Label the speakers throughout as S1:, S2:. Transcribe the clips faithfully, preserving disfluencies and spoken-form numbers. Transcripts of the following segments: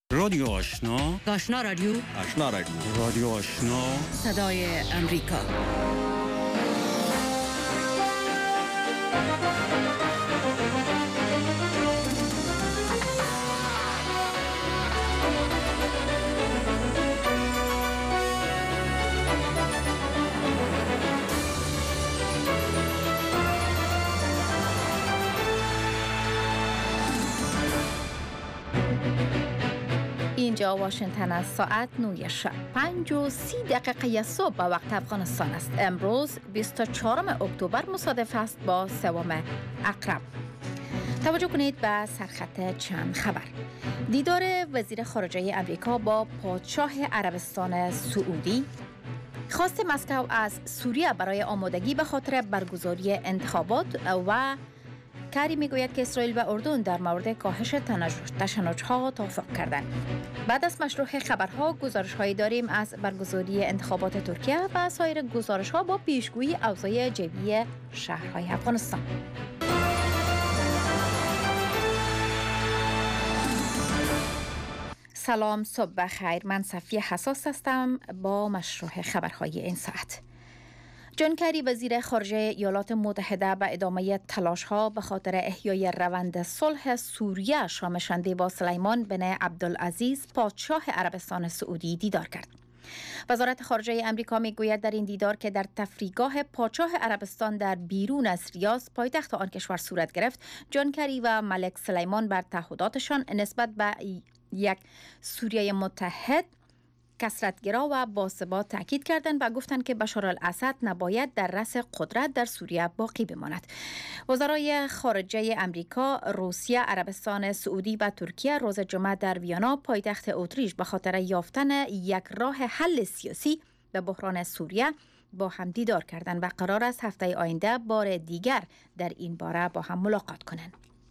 S1: رادیو آشنا،
S2: آشنا رادیو
S3: آشنا رادیو
S1: رادیو آشنا،
S2: صدای امریکا. اینجا واشنگتن است. ساعت نه شب پنج و سی دقیقه صبح به وقت افغانستان است. امروز بیست و چهارم اکتبر مصادف است با سوم اقرب. توجه کنید به سرخط چند خبر. دیدار وزیر خارجه امریکا با پادشاه عربستان سعودی، خواست مسکو از سوریه برای آمادگی به خاطر برگزاری انتخابات و کری میگوید که اسرائیل و اردن در مورد کاهش تشنج‌ها توافق کردند. بعد از مشروع خبرها گزارش‌هایی داریم از برگزاری انتخابات ترکیه و سایر گزارش‌ها با پیشگویی اوضاع جوی شهرهای افغانستان. سلام، صبح بخیر. من صفیه حساس هستم با مشروع خبرهای این ساعت. جان کری وزیر خارجه ایالات متحده به ادامه تلاش‌ها به خاطر احیای روند صلح سوریه شامشنده با سلیمان بن عبدالعزیز پادشاه عربستان سعودی دیدار کرد. وزارت خارجه امریکا میگوید در این دیدار که در تفریحگاه پادشاه عربستان در بیرون از ریاض پایتخت آن کشور صورت گرفت، جان کری و ملک سلیمان بر تعهداتشان نسبت به یک سوریه متحد، کثرت‌گرا و باثبات تاکید کردند و گفتند که بشار الاسد نباید در رأس قدرت در سوریه باقی بماند. وزرای خارجه امریکا، روسیه، عربستان سعودی و ترکیه روز جمعه در ویانا پایتخت اتریش به خاطر یافتن یک راه حل سیاسی به بحران سوریه با هم دیدار کردند و قرار است هفته آینده بار دیگر در این باره با هم ملاقات کنند.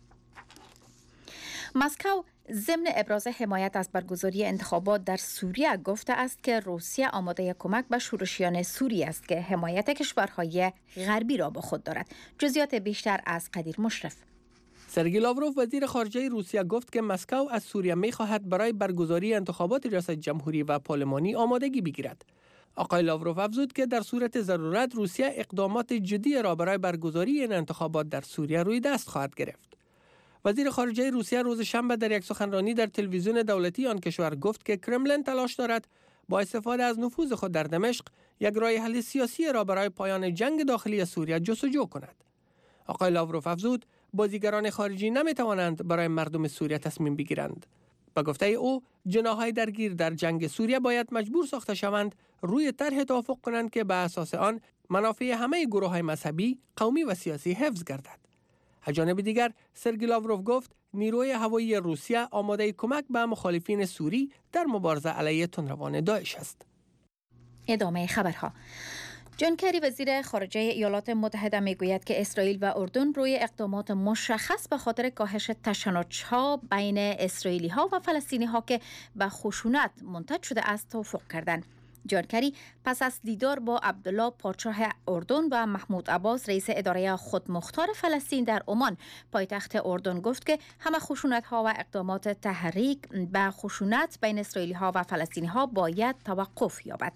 S2: مسکو ضمن ابراز حمایت از برگزاری انتخابات در سوریه گفته است که روسیه آماده کمک به شورشیان سوری است که حمایت کشورهای غربی را با خود دارد. جزئیات بیشتر از قدیر مشرف.
S4: سرگئی لاوروف وزیر خارجه روسیه گفت که مسکو از سوریه می‌خواهد برای برگزاری انتخابات ریاست جمهوری و پارلمانی آمادگی بگیرد. آقای لاوروف افزود که در صورت ضرورت روسیه اقدامات جدی را برای برگزاری این انتخابات در سوریه روی دست خواهد گرفت. وزیر خارجه روسیه روز شنبه در یک سخنرانی در تلویزیون دولتی آن کشور گفت که کرملین تلاش دارد با استفاده از نفوذ خود در دمشق یک راه حل سیاسی را برای پایان جنگ داخلی سوریه جستجو کند. آقای لاوروف افزود بازیگران خارجی نمی توانند برای مردم سوریه تصمیم بگیرند. به گفته او جناح‌های درگیر در جنگ سوریه باید مجبور ساخته شوند روی طرح توافق کنند که به اساس آن منافع همه گروه‌های مذهبی، قومی و سیاسی حفظ گردد. از جانب دیگر سرگئی لاوروف گفت نیروی هوایی روسیه آماده کمک به مخالفین سوری در مبارزه علیه تندروان داعش است.
S2: ادامه خبرها. جان کری وزیر خارجه ایالات متحده میگوید که اسرائیل و اردن روی اقدامات مشخص به خاطر کاهش تشنج‌ها بین اسرائیلی‌ها و فلسطینی‌ها که به خشونت منتج شده است توافق کردند. جان کری پس از دیدار با عبدالله پادشاه اردن و محمود عباس رئیس اداره خودمختار فلسطین در عمان پایتخت اردن گفت که همه خشونت‌ها و اقدامات تحریک به خشونت بین اسرائیلی‌ها و فلسطینی‌ها باید توقف یابد.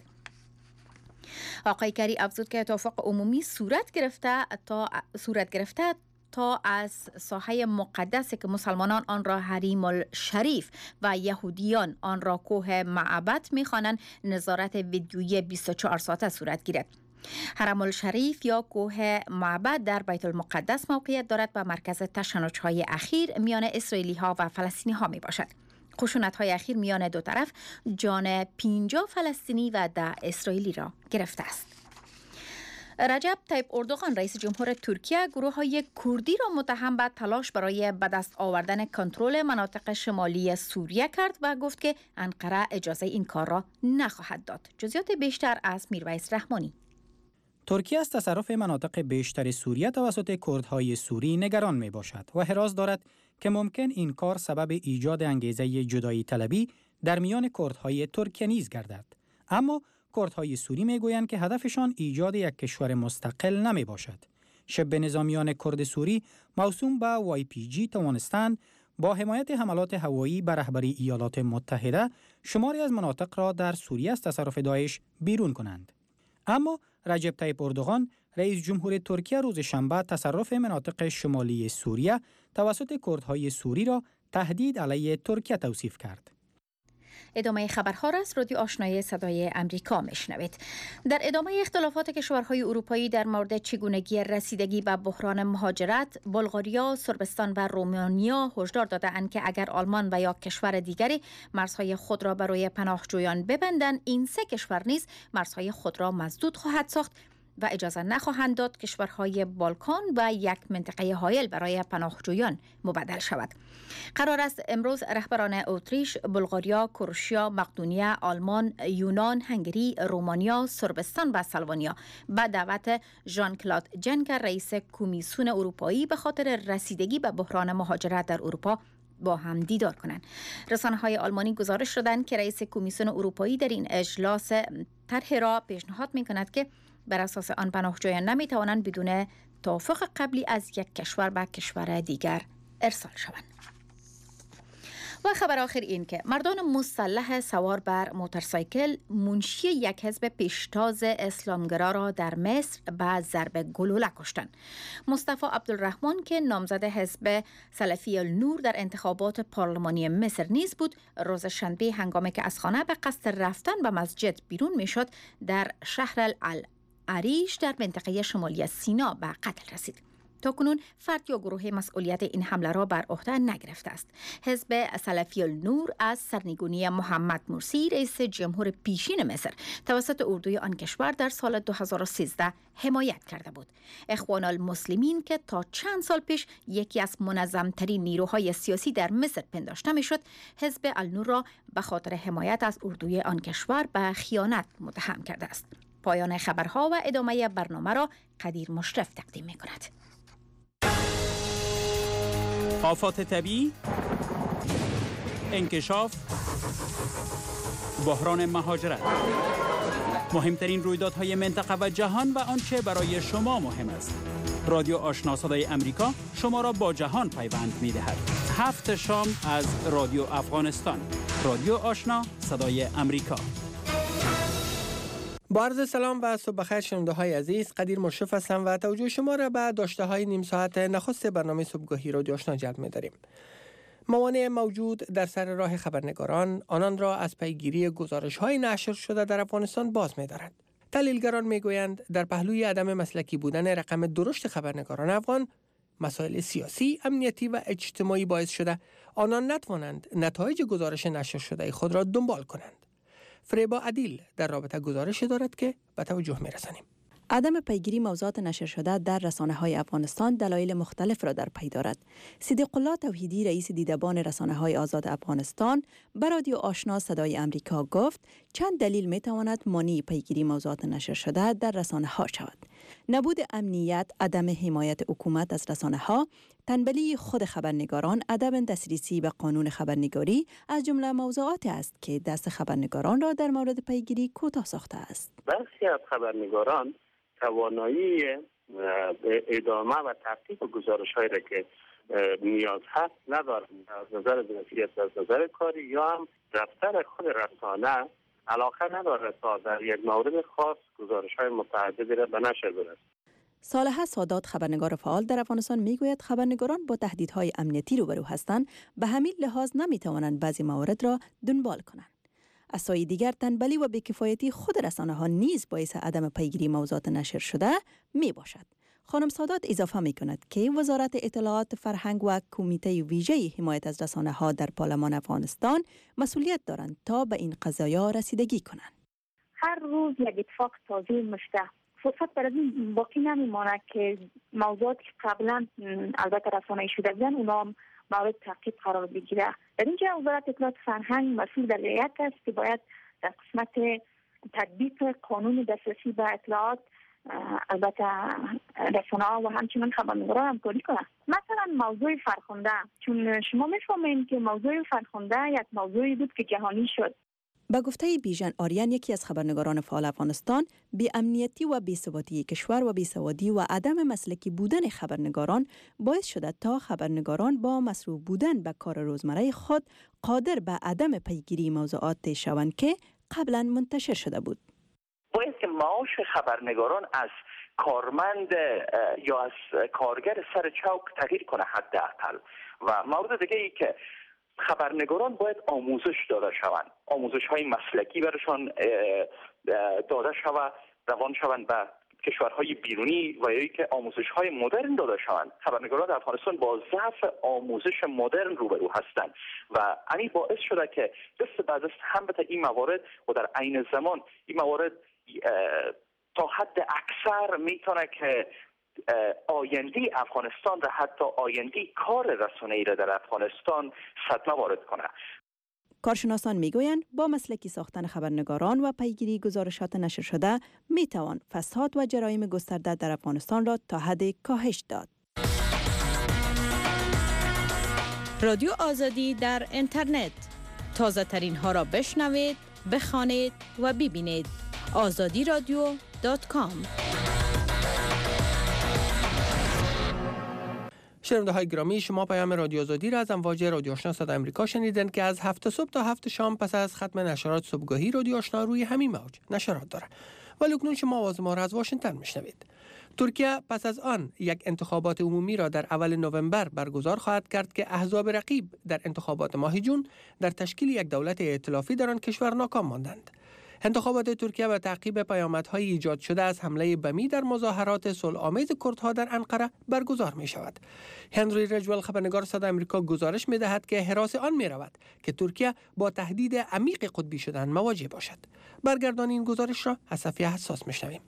S2: آقای کری افزود که توافق عمومی صورت گرفته تا صورت گرفته تا از ساحه مقدسی که مسلمانان آن را حریم الشریف و یهودیان آن را کوه معبد می‌خوانند نظارت ویدیویی بیست و چهار ساعته صورت گیرد. حرم الشریف یا کوه معبد در بیت المقدس موقعیت دارد و مرکز تشنج‌های اخیر میان اسرائیلی‌ها و فلسطینی‌ها میباشد. خشونت‌های اخیر میان دو طرف جان پنجاه فلسطینی و ده اسرائیلی را گرفته است. رجب طیب اردوغان رئیس جمهور ترکیه گروه‌های کردی را متهم به تلاش برای به دست آوردن کنترل مناطق شمالی سوریه کرد و گفت که انقره اجازه این کار را نخواهد داد. جزئیات بیشتر از میرویس رحمانی.
S5: ترکیه از تصرف مناطق بیشتر سوریه توسط کردهای سوری نگران می باشد و حراس دارد که ممکن این کار سبب ایجاد انگیزه جدایی طلبی در میان کردهای ترکیه نیز گردد. اما کردهای سوری میگویند که هدفشان ایجاد یک کشور مستقل نمی باشد. شبه نظامیان کرد سوری موسوم به وای پی جی توانستند با حمایت حملات هوایی به رهبری ایالات متحده شماری از مناطق را در سوریه از تصرف داعش بیرون کنند. اما رجب طیب اردوغان رئیس جمهور ترکیه روز شنبه تصرف مناطق شمالی سوریه توسط کردهای سوری را تهدید علیه ترکیه توصیف کرد.
S2: ادامه خبرها را از رادیو آشنای صدای امریکا میشنوید. در ادامه اختلافات کشورهای اروپایی در مورد چگونگی رسیدگی به بحران مهاجرت، بلغاریا، صربستان و رومانیا هشدار داده‌اند که اگر آلمان و یا کشور دیگری مرزهای خود را برای پناهجویان ببندند، این سه کشور نیز مرزهای خود را مسدود خواهد ساخت و اجازه نخواهند داد کشورهای بالکان و یک منطقه حایل برای پناهجویان مبدل شود. قرار است امروز رهبران اتریش، بلغاریا، کروشیا، مقدونیه، آلمان، یونان، هنگری، رومانیا، صربستان و سلوونیا به دعوت ژان کلاد جنکر رئیس کمیسیون اروپایی به خاطر رسیدگی به بحران مهاجرت در اروپا با هم دیدار کنند. رسانه‌های آلمانی گزارش دادند که رئیس کمیسیون اروپایی در این اجلاس طرح را پیشنهاد می‌کند که بر اساس آن پناهجویان نمی‌توانند بدون توافق قبلی از یک کشور به کشور دیگر ارسال شوند. و خبر آخر این که مردان مسلح سوار بر موتورسایکل منشی یک حزب پیشتاز اسلامگرا را در مصر به ضرب گلوله کشتند. مصطفی عبدالرحمن که نامزد حزب سلفی النور در انتخابات پارلمانی مصر نیز بود، روز شنبه هنگامی که از خانه به قصد رفتن به مسجد بیرون میشد در شهر العریش در منطقه شمالی سینا به قتل رسید. تاکنون فرد یا گروه مسئولیت این حمله را بر عهده نگرفته است. حزب سلفی النور از سرنگونی محمد مرسی رئیس جمهور پیشین مصر توسط اردوی آن کشور در سال دو هزار و سیزده حمایت کرده بود. اخوان المسلمین که تا چند سال پیش یکی از منظمترین نیروهای سیاسی در مصر پنداشته میشد، حزب النور را به خاطر حمایت از اردوی آن کشور به خیانت متهم کرده است. پایان خبرها و ادامه برنامه را قدیر مشرف تقدیم می کند.
S1: آفات طبیعی، انکشاف، بحران مهاجرت، مهمترین رویدادهای منطقه و جهان و آنچه برای شما مهم است. رادیو آشنا صدای امریکا شما را با جهان پیوند می دهد. هفت شام از رادیو افغانستان. رادیو آشنا صدای امریکا.
S4: با عرض سلام و صبح بخیر شنونده های عزیز، قدیر مشرف هستم و توجه شما را به داشته های نیم ساعت نخست برنامه صبحگاهی رادیو آشنا جلب می داریم. موانع موجود در سر راه خبرنگاران آنان را از پیگیری گزارش های نشر شده در افغانستان باز می دارد. تحلیلگران می گویند در پهلوی عدم مسلکی بودن رقم درشت خبرنگاران افغان، مسائل سیاسی، امنیتی و اجتماعی باعث شده آنان نتوانند نتایج گزارش نشر شده خود را دنبال کنند. فریبا عدیل در رابطه گزارش دارد که به توجه می رسانیم.
S3: عدم پیگیری موضوعات نشر شده در رسانه‌های افغانستان دلایل مختلف را در پی دارد. صدیق الله توحیدی رئیس دیدبان رسانه‌های آزاد افغانستان به رادیو آشنا صدای امریکا گفت چند دلیل می‌تواند مانع پیگیری موضوعات نشر شده در رسانه‌ها شود. نبود امنیت، عدم حمایت حکومت از رسانه‌ها، تنبلی خود خبرنگاران، عدم دسترسی به قانون خبرنگاری از جمله موضوعات است که دست خبرنگاران را در مورد پیگیری کوتاه ساخته است.
S6: برخی از خبرنگاران توانایی به ادامه و تحقیق گزارش‌هایی را که نیاز هست ندارند، از نظر ظرفیت، از نظر کاری، یا هم دفتر خود رسانه علاقه ندارد تا در یک مورد خاص گزارش‌های متعددی را به نشر برساند.
S3: صالحه سادات خبرنگار فعال در افغانستان میگوید خبرنگاران با تهدیدهای امنیتی روبرو هستند، به همین لحاظ نمیتوانند بعضی موارد را دنبال کنند. از سوی دیگر تنبلی و بی‌کفایتی خود رسانه‌ها نیز باعث عدم پیگیری موضوعات نشر شده می باشد. خانم سادات اضافه می کند که وزارت اطلاعات، فرهنگ و کمیته ویژه حمایت از رسانه‌ها در پارلمان افغانستان مسئولیت دارند تا به این قضایا رسیدگی کنند.
S7: هر روز یک اتفاق تازه میفته. فرصت برای این باقی نمیماند که موضوعاتی که قبلا البته رسانه‌ای شده بودن اونا مورد تعقیب قرار بگیره. در اینجا وزارت اطلاعات فرهنگ مسئول در رعایت است که باید در قسمت تطبیق قانون دسترسی به اطلاعات البته رسانه‌ها و همچنین خبرنگاران همکاری کنند. مثلا موضوع فرخنده، چون شما میفهمید که موضوع فرخنده یک موضوعی بود که جهانی شد.
S3: به گفته بیژن آریان، یکی از خبرنگاران فعال افغانستان، بی امنیتی و بی‌ثباتی کشور و بی‌سوادی و عدم مسلکی بودن خبرنگاران باعث شده تا خبرنگاران با مصروف بودن به کار روزمره خود قادر به عدم پیگیری موضوعات شوند که قبلا منتشر شده بود.
S8: باید که معاش خبرنگاران از کارمند یا از کارگر سر چوک تغییر کنه حداقل. و مورد دیگه ای که خبرنگاران باید آموزش داده شوند، آموزش های مسلکی برشان داده شود، روان شوند به کشورهای بیرونی و یا که آموزش های مدرن داده شوند. خبرنگاران در افغانستان با ضعف آموزش مدرن روبرو هستند و همین باعث شده که دست بعد دست هم به این موارد و در عین زمان این موارد تا حد اکثر میتونه که آینده افغانستان و حتی آینده کار رسانه‌ای را در افغانستان صدمه وارد کنه.
S3: کارشناسان میگویند با مسلکی ساختن خبرنگاران و پیگیری گزارشات نشر شده میتوان فساد و جرایم گسترده در افغانستان را تا حد کاهش داد.
S9: رادیو آزادی در اینترنت، تازه ترین ها را بشنوید، بخوانید و ببینید. آزادی رادیو دات کام.
S4: شنونده های گرامی، شما پیام رادیو آزادی را از امواج رادیو آشنا صدای آمریکا شنیدن که از هفت صبح تا هفت شام پس از ختم نشرات صبحگاهی رادیو آشنا روی همین موج نشرات داره. ولی اکنون شما آواز ما را از واشنگتن میشنوید. ترکیه پس از آن یک انتخابات عمومی را در اول نوامبر برگزار خواهد کرد که احزاب رقیب در انتخابات ماه جون در تشکیل یک دولت ائتلافی در آن کشور ناکام ماندند. انتخابات ترکیه به تعقیب پیامدهای ایجاد شده از حمله بمی در مظاهرات صلح‌آمیز کردها در انقره برگزار می شود. هنری رجول، خبرنگار صدای آمریکا، گزارش می دهد که هراس آن می رود که ترکیه با تهدید عمیق قطبی شدن مواجه باشد. برگردان این گزارش را از صفحه حساس می شنویم.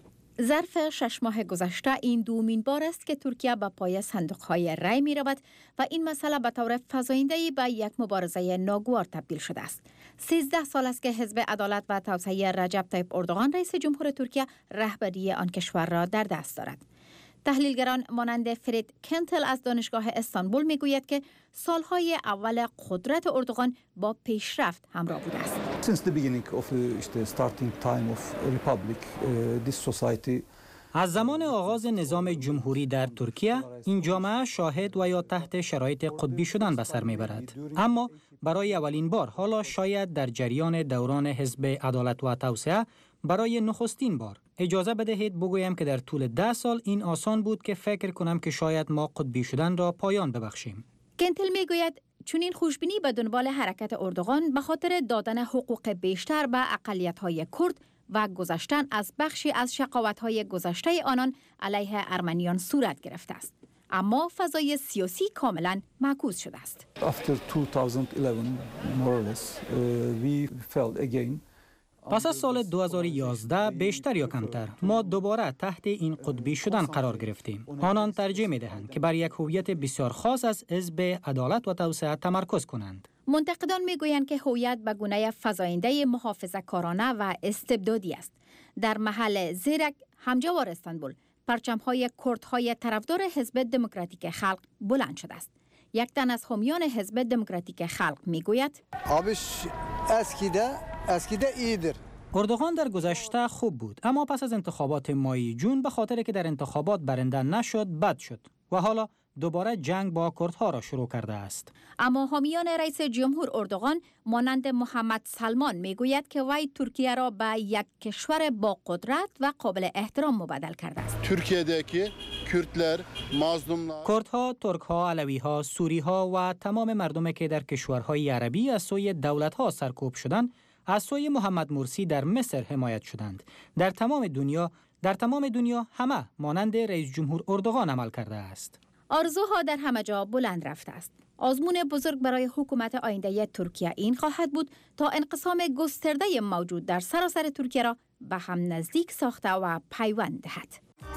S2: ظرف شش ماه گذشته این دومین بار است که ترکیه به پای صندوق‌های رای می رود و این مسئله به طور فزاینده‌ای به یک مبارزه ناگوار تبدیل شده است. سیزده سال است که حزب عدالت و توسعه رجب طیب اردوغان رئیس جمهور ترکیه رهبری آن کشور را در دست دارد. تحلیلگران مانند فرید کنتل از دانشگاه استانبول میگوید که سالهای اول قدرت اردوغان با پیشرفت همراه بوده است.
S10: Since the beginning of the starting time of republic, this society
S5: از زمان آغاز نظام جمهوری در ترکیه، این جامعه شاهد و یا تحت شرایط قطبی شدن به سر میبرد. اما برای اولین بار حالا شاید در جریان دوران حزب عدالت و توسعه برای نخستین بار اجازه بدهید بگویم که در طول ده سال این آسان بود که فکر کنم که شاید ما قطبی شدن را پایان ببخشیم.
S2: کنتل میگوید چون این خوشبینی به دنبال حرکت اردوغان به خاطر دادن حقوق بیشتر به اقلیت‌های کرد و گذشتن از بخشی از شقاوت‌های گذشته آنان علیه ارمنیان صورت گرفته است. اما فضای سیاسی کاملا معکوس شده است.
S10: After twenty eleven, more or less, uh, we felt again.
S5: پس از سال دو هزار و یازده بیشتر یا کمتر ما دوباره تحت این قطبی شدن قرار گرفتیم. آنان ترجیح می‌دهند که بر یک هویت بسیار خاص از حزب عدالت و توسعه تمرکز کنند.
S2: منتقدان میگویند که هویت به گونه فزاینده محافظه‌کارانه و استبدادی است. در محل زیرک همجوار استانبول پرچم‌های کردهای طرفدار حزب دموکراتیک خلق بلند شده است. یک تن از حامیان حزب دموکراتیک خلق میگوید
S11: آبش اسکیده اسکیده ایدر.
S5: اردوغان در گذشته خوب بود، اما پس از انتخابات مای جون به خاطر که در انتخابات برنده نشد بد شد و حالا دوباره جنگ با کردها را شروع کرده است.
S2: اما حامیان رئیس جمهور اردوغان مانند محمد سلمان میگوید که وی ترکیه را به یک کشور با قدرت و قابل احترام مبدل کرده است.
S12: ترکیه‌داکی کردلر، مظلوم‌ها،
S5: کردها، ترک‌ها، علوی‌ها، سوری‌ها و تمام مردمی که در کشورهای عربی از سوی دولت‌ها سرکوب شدند، از سوی محمد مرسی در مصر حمایت شدند. در تمام دنیا، در تمام دنیا همه مانند رئیس جمهور اردوغان عمل کرده است.
S2: آرزوها در همه جا بلند رفته است. آزمون بزرگ برای حکومت آینده ترکیه این خواهد بود تا انقسام گسترده موجود در سراسر ترکیه را به هم نزدیک ساخته و پیوند دهد.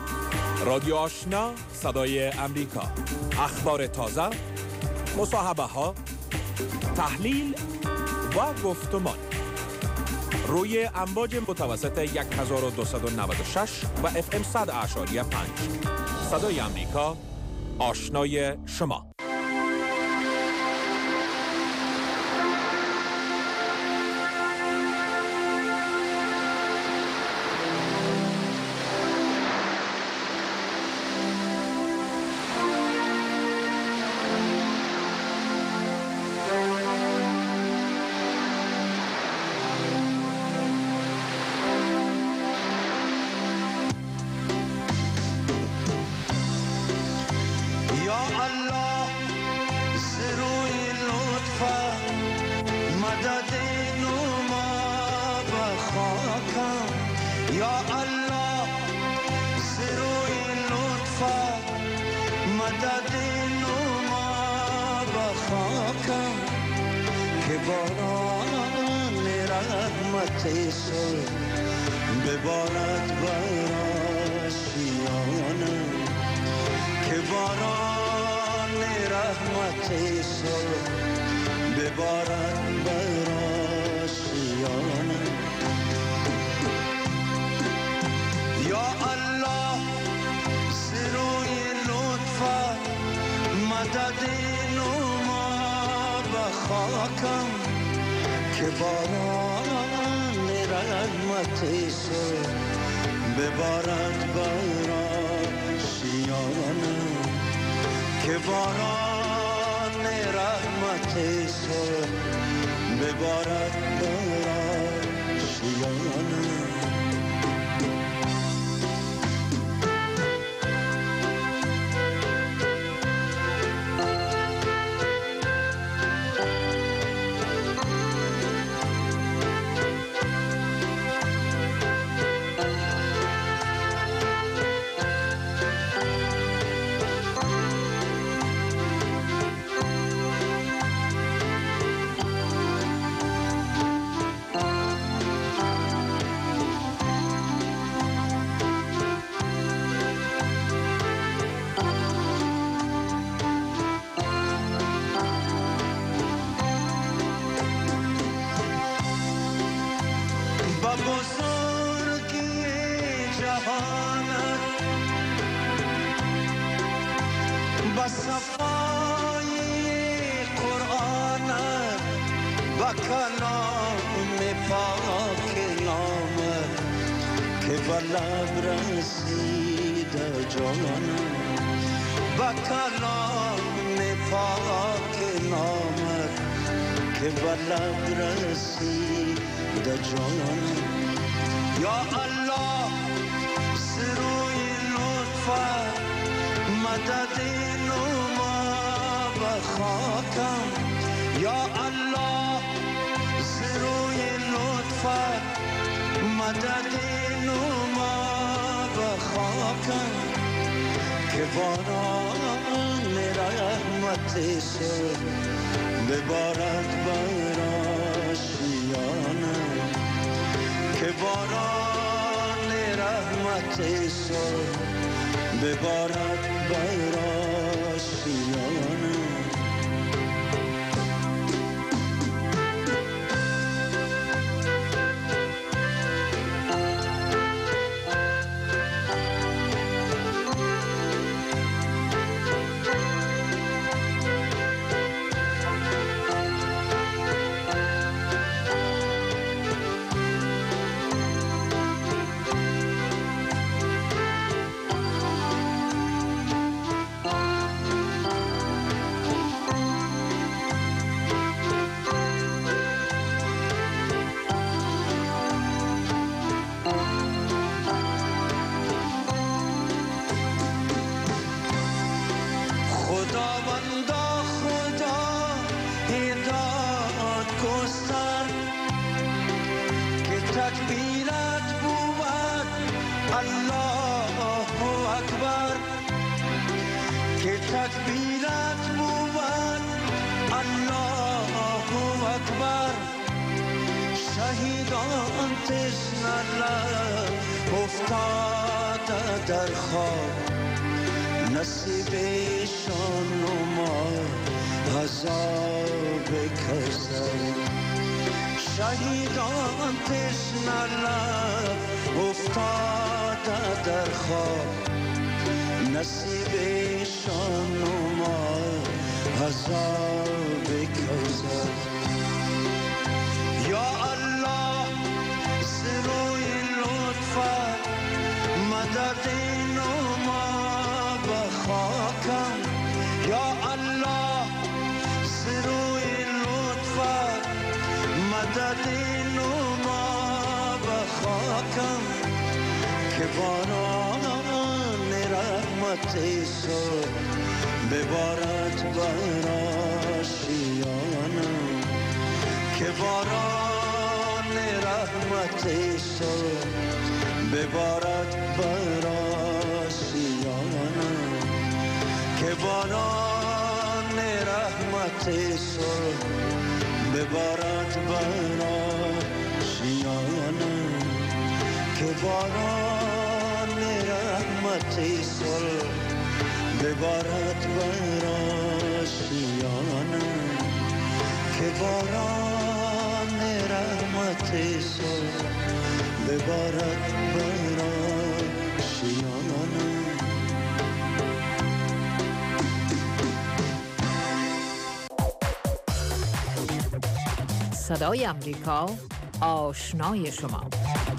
S13: رادیو آشنا صدای امریکا، اخبار تازه، مصاحبه ها، تحلیل و گفتمان روی امواج متوسط یک هزار و دویست و نود و شش و اف ام صد اعشاری پنج. صدای امریکا، آشنای شما.
S14: مدد نما بخاکم یا الله زروی لطفت مدد نما بخاکم که باران رحمت سر ببارد بر آشیانم که باران رحمت سر ببارد بر آشیانم یا الله زروی لطفت مدد نما بخاکم که باران رحمت سر ببارد بر آشیانم که باران رحمت سر ببارد بر آشیانم لب رسیده جانم با کلام پاک نامت که با لب رسیده جانم یا الله سروی لطفت مدد نما بخاکم یا الله سروی لطفت مدد نما بخاکم که باران رحمت سر ببارد بر آشیانم که باران رحمت سر ببارد بر آشیانم تکبیرت بود الله اکبر شهیدان تشنه افتاده در خواب نصیبشان ما عذاب کوثر شهیدان تشنه افتاده در خواب نصیبشان ما عذاب کوثر یا الله سروی لطفت مدد نما بخاکم یا الله سروی لطفت مدد نما بخاکم که باران رحمت سر ببارد بر آشیانم که باران رحمت صبح ببارد بر آسیانم، که باران رحمت صبح ببارد بر آسیانم، که باران رحمت صبح ببارد بر آسیانم، که باران رحمت صبح ببارد بر آسیانم.
S15: صدای امریکا، آشنای شما.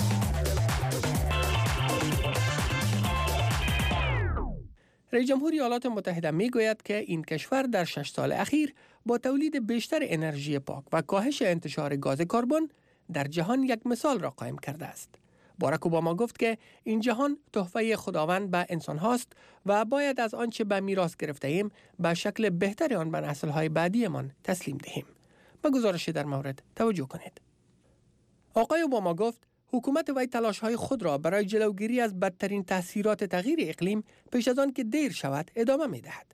S4: رئیس جمهور ایالات متحده می گوید که این کشور در شش سال اخیر با تولید بیشتر انرژی پاک و کاهش انتشار گاز کربن در جهان یک مثال را قائم کرده است. باراک اوباما گفت که این جهان تحفه خداوند به انسان هاست و باید از آنچه به میراث گرفته ایم به شکل بهتر آن به نسل‌های بعدیمان تسلیم دهیم. به گزارش در مورد توجه کنید. آقای اوباما گفت حکومت وی تلاش‌های خود را برای جلوگیری از بدترین تاثیرات تغییر اقلیم پیش از آن که دیر شود ادامه می‌دهد.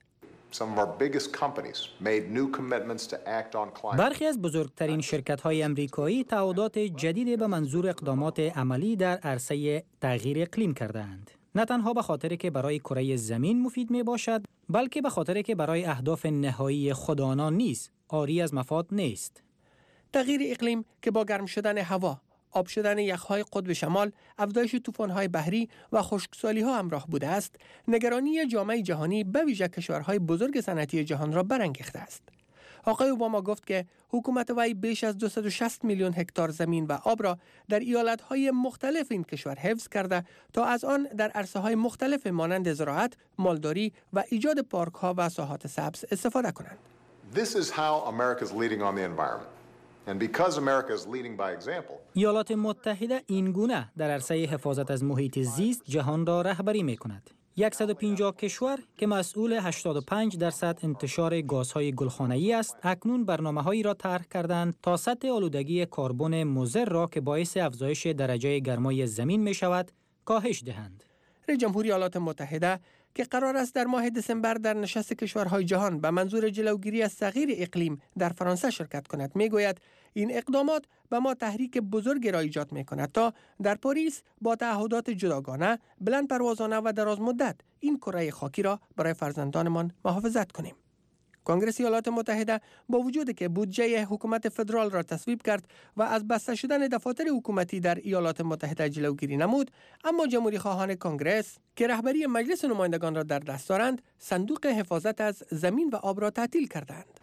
S5: برخی از بزرگترین شرکت‌های امریکایی تعهدات جدید به منظور اقدامات عملی در عرصه تغییر اقلیم کرده‌اند. نه تنها به خاطر که برای کره زمین مفید می باشد، بلکه به خاطر که برای اهداف نهایی خود آنان نیز عاری از مفاد نیست.
S4: تغییر اقلیم که با گرم شدن هوا، آب شدن یخ‌های قطب شمال، افزایش طوفان‌های بحری و خشکسالی‌ها همراه بوده است، نگرانی جامعه جهانی به ویژه کشورهای بزرگ صنعتی جهان را برانگیخته است. آقای اوباما گفت که حکومت وی بیش از دویست و شصت میلیون هکتار زمین و آب را در ایالت‌های مختلف این کشور حفظ کرده تا از آن در عرصه‌های مختلف مانند زراعت، مالداری و ایجاد پارک‌ها و ساحات سبز استفاده کنند.
S16: This is how America is leading on the environment. And because America is leading by example.
S5: ایالات متحده این گونه در عرصه حفاظت از محیط زیست جهان را رهبری می‌کند. صد و پنجاه کشور که مسئول هشتاد و پنج درصد انتشار گازهای گلخانه‌ای است، اکنون برنامه‌هایی را طرح کردند تا سطح آلودگی کربن مضر را که باعث افزایش درجه گرمای زمین می‌شود، کاهش دهند.
S4: رئیس جمهور ایالات متحده که قرار است در ماه دسامبر در نشست کشورهای جهان به منظور جلوگیری از تغییر اقلیم در فرانسه شرکت کند، میگوید این اقدامات به ما تحریک بزرگی را ایجاد می‌کند تا در پاریس با تعهدات جداگانه، بلند پروازانه و دراز مدت این کره خاکی را برای فرزندانمان محافظت کنیم. کنگره ایالات متحده با وجودی که بودجه حکومت فدرال را تصویب کرد و از بسته شدن دفاتر حکومتی در ایالات متحده جلوگیری نمود، اما جمهوری خواهان کنگره که رهبری مجلس نمایندگان را در دست دارند، صندوق حفاظت از زمین و آب را تعطیل کردند.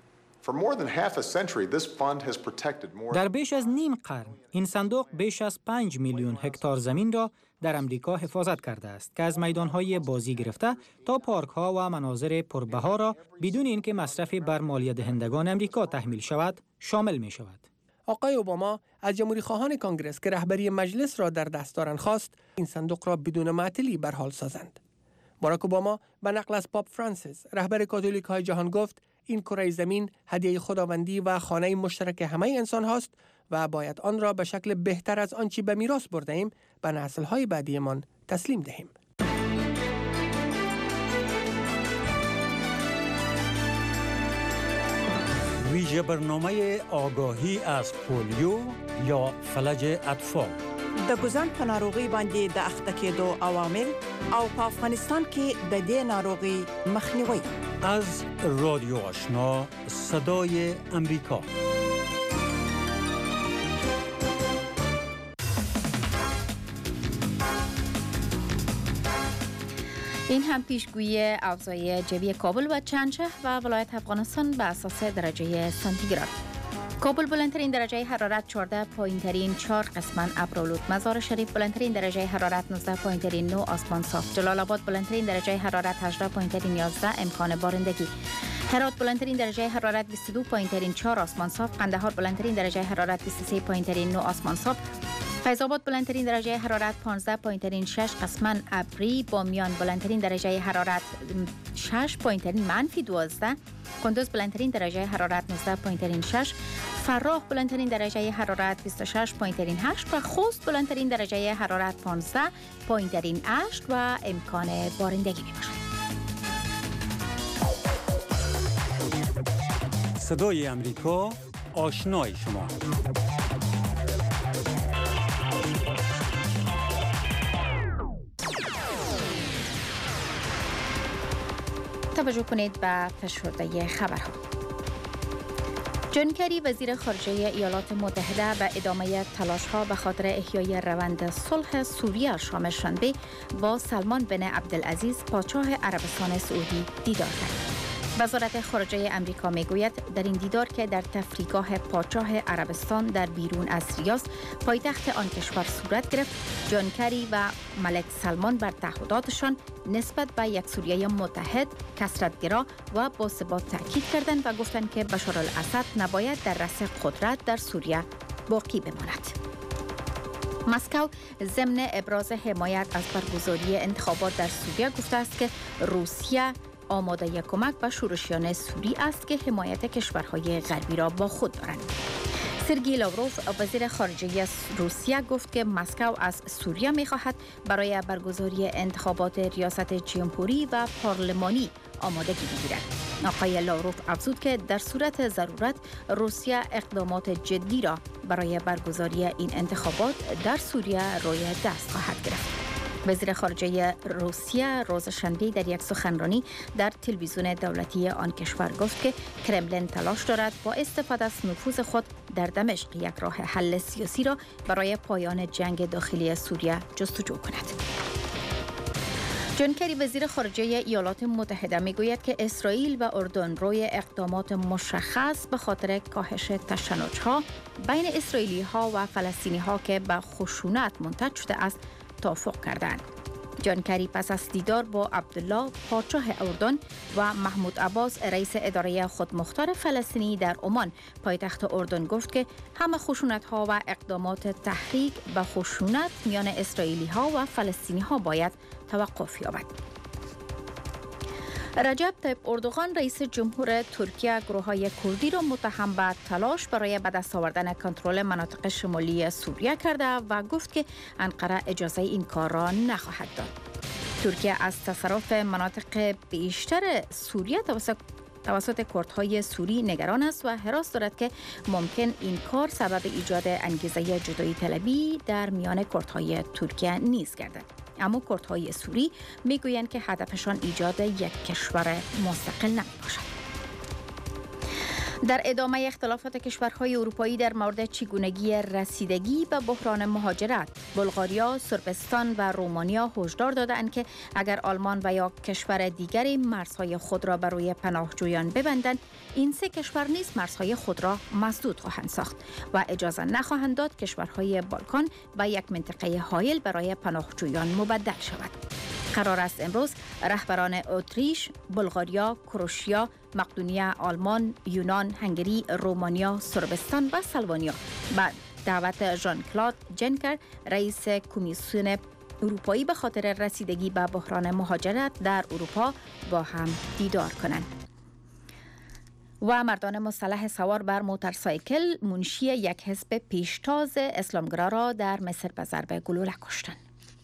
S5: در بیش از نیم قرن این صندوق بیش از پنج میلیون هکتار زمین را در امریکا حفاظت کرده است که از میدانهای بازی گرفته تا پارک‌ها و مناظر پربها را بدون اینکه مصرفی بر مالیه دهندگان امریکا تحمیل شود شامل می شود.
S4: آقای اوباما از جمهوری خواهان کنگره که رهبری مجلس را در دست دارند خواست این صندوق را بدون معطلی برحال سازند. باراک اوباما به نقل از پاپ فرانسیس رهبر کاتولیک‌های جهان گفت این کره زمین هدیه خداوندی و خانه مشترک همه انسان هاست و باید آن را به شکل بهتر از آنچه به میراث برده ایم به نسل‌های بعدیمان تسلیم دهیم.
S17: ویژه برنامه آگاهی از پولیو یا فلج اطفال.
S18: د ګوزن په ناروغي باندې د اخته کېدو عوامل او په افغانستان کې د دې ناروغي مخنیوي.
S17: از رادیو آشنا صدای امریکا.
S2: این هم پیشگویی اوضاع جوی کابل و چند شهر و ولایت افغانستان به اساس درجه سانتیگراد. کابل بلندترین درجه حرارت چهارده پایین ترین چهار قسمت ابرآلود. مزار شریف بلندترین درجه حرارت نوزده پایین ترین نه آسمان صاف. جلال آباد بلندترین درجه حرارت هجده پایین ترین یازده امکان بارندگی. هرات بلندترین درجه حرارت بیست و دو پایین ترین چهار آسمان صاف. قندهار بلندترین درجه حرارت بیست و سه پایین ترین نه آسمان صاف. فیض آباد بلندترین درجه حرارت پانزده پایینترین شش، قسمن ابری با میان بلندترین درجه حرارت شش پایینترین منفی دوازده، کندوز بلندترین درجه حرارت نوزده پایینترین شش، فراه بلندترین درجه حرارت بیست و شش پایینترین هشت و خوست بلندترین درجه حرارت پانزده پایینترین هشت و امکان بارندگی می باشد.
S17: صدای امریکا، آشنای شما.
S2: توجه کنید به فشرده خبرها. جان کری وزیر خارجه ایالات متحده به ادامه تلاش‌ها به خاطر احیای روند صلح سوریه شام شنبه با سلمان بن عبدالعزیز پادشاه عربستان سعودی دیدار کرد. وزارت خارجه امریکا میگوید در این دیدار که در تفریحگاه پادشاه عربستان در بیرون از ریاض پایتخت آن کشور صورت گرفت، جان کری و ملک سلمان بر تعهداتشان نسبت به یک سوریه متحد، کثرت‌گرا و باثبات تاکید کردند و گفتند که بشار الاسد نباید در رأس قدرت در سوریه باقی بماند. مسکو ضمن ابراز حمایت از برگزاری انتخابات در سوریه گفته است که روسیه آماده کمک به شورشیان سوری است که حمایت کشورهای غربی را با خود دارند. سرگئی لاوروف وزیر خارجه روسیه گفت که مسکو از سوریه می‌خواهد برای برگزاری انتخابات ریاست جمهوری و پارلمانی آمادگی بگیرد. آقای لاوروف افزود که در صورت ضرورت روسیه اقدامات جدی را برای برگزاری این انتخابات در سوریه روی دست خواهد گرفت. وزیر خارجه روسیه روز شنبه در یک سخنرانی در تلویزیون دولتی آن کشور گفت که کرملین تلاش دارد با استفاده از نفوذ خود در دمشق یک راه حل سیاسی را برای پایان جنگ داخلی سوریه جستجو کند. جان کری وزیر خارجه ایالات متحده میگوید که اسرائیل و اردن روی اقدامات مشخص به خاطر کاهش تشنج‌ها بین اسرائیلی ها و فلسطینی ها که به خشونت منتج شده است توافق کردند. جان کری پس از دیدار با عبدالله پادشاه اردن و محمود عباس رئیس اداره خودمختار فلسطینی در عمان پایتخت اردن گفت که همه خشونت ها و اقدامات تحریک به خشونت میان اسرائیلی ها و فلسطینی ها باید توقف یابد. رجب طیب اردوغان رئیس جمهور ترکیه گروه‌های کردی را متهم به تلاش برای به دست آوردن کنترل مناطق شمالی سوریه کرده و گفت که انقره اجازه این کار را نخواهد داد. ترکیه از تصرف مناطق بیشتر سوریه توسط توسط کردهای سوری نگران است و حراس دارد که ممکن این کار سبب ایجاد انگیزه جدایی طلبی در میان کردهای ترکیه نیز گردد. اما کردهای سوری میگویند که هدفشان ایجاد یک کشور مستقل نمیباشد. در ادامه اختلافات کشورهای اروپایی در مورد چگونگی رسیدگی به بحران مهاجرت، بلغاریا، صربستان و رومانیا هشدار دادند که اگر آلمان و یا کشور دیگری مرزهای خود را بر روی پناهجویان ببندند، این سه کشور نیز مرزهای خود را مسدود خواهند ساخت و اجازه نخواهند داد کشورهای بالکان و یک منطقه حایل برای پناهجویان مبدل شود. قرار است امروز رهبران اتریش، بلغاریا، کروشیا، مقدونیه، آلمان، یونان، هنگری، رومانیا، صربستان و سلوانیا با دعوت ژان کلود جنکر رئیس کمیسیون اروپایی به خاطر رسیدگی به بحران مهاجرت در اروپا با هم دیدار کنند. و مردان مسلح سوار بر موتورسایکل منشی یک حزب پیشتاز اسلامگرا را در مصر به ضرب گلوله کشتند.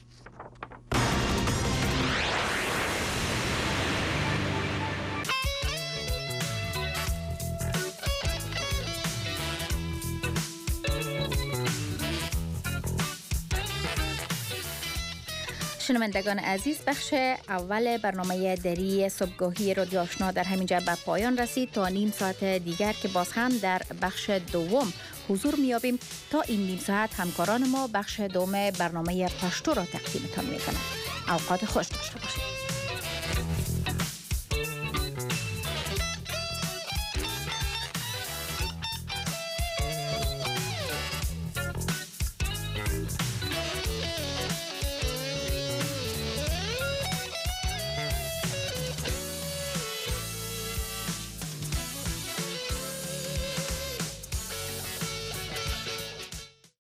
S2: شنوندگان عزیز، بخش اول برنامه دری صبحگاهی رادیو آشنا در همینجا به پایان رسید. تا نیم ساعت دیگر که باز هم در بخش دوم حضور میابیم. تا این نیم ساعت همکاران ما بخش دوم برنامه پشتو را تقدیمتان میکنند. اوقات خوش داشته باشید.